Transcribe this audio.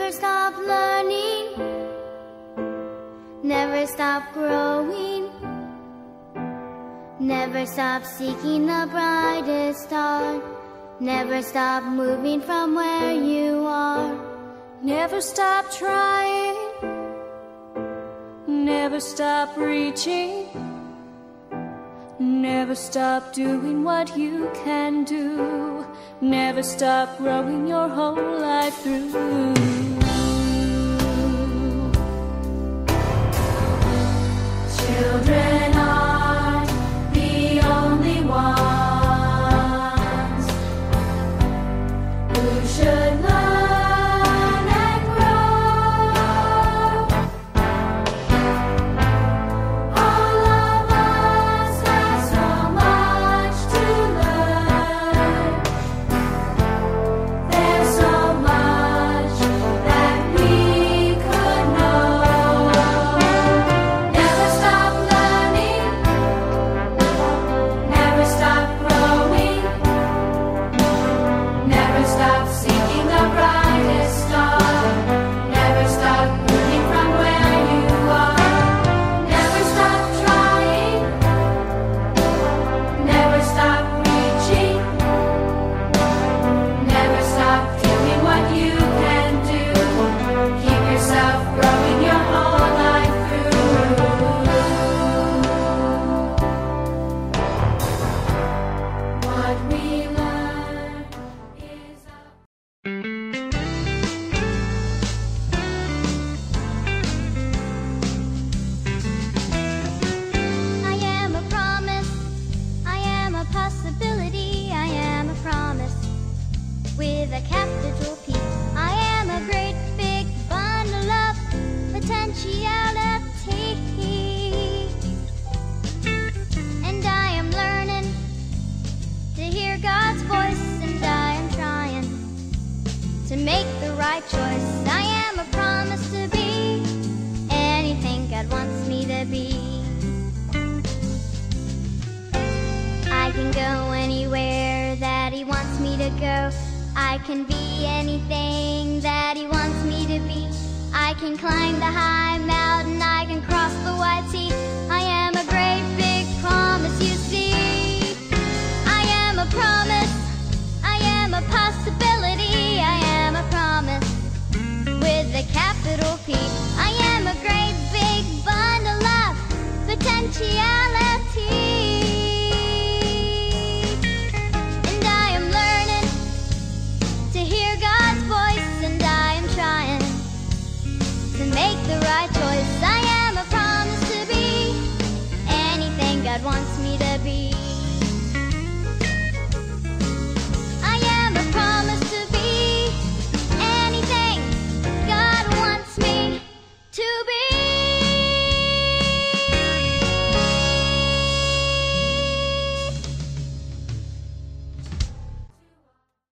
Never stop learning, never stop growing, never stop seeking the brightest star, never stop moving from where you are. Never stop trying, never stop reaching, never stop doing what you can do, never stop growing your whole life through. Children are the only ones who should learn and grow. All of us have so much to learn. There's so much that we could know. Never stop learning, never stop growing, never stop seeking the brightest star, never stop moving from where you are. Never stop trying, never stop reaching, never stop doing what you can do. Keep yourself growing your whole life through. What we learn is I am a promise, I am a possibility, I am a promise with a capital P. I am a great big bundle of potentiality, and I am learning to hear God's voice, and I am trying to make the right choice. I am a promise to be anything God wants me to be. I can go anywhere that He wants me to go. I can be anything that He wants me to be. I can climb the high mountain, I can cross the wide sea. I am a great big promise, you see. I am a promise, I am a possibility, I am a promise with a capital P. I am a great big bundle of potentiality.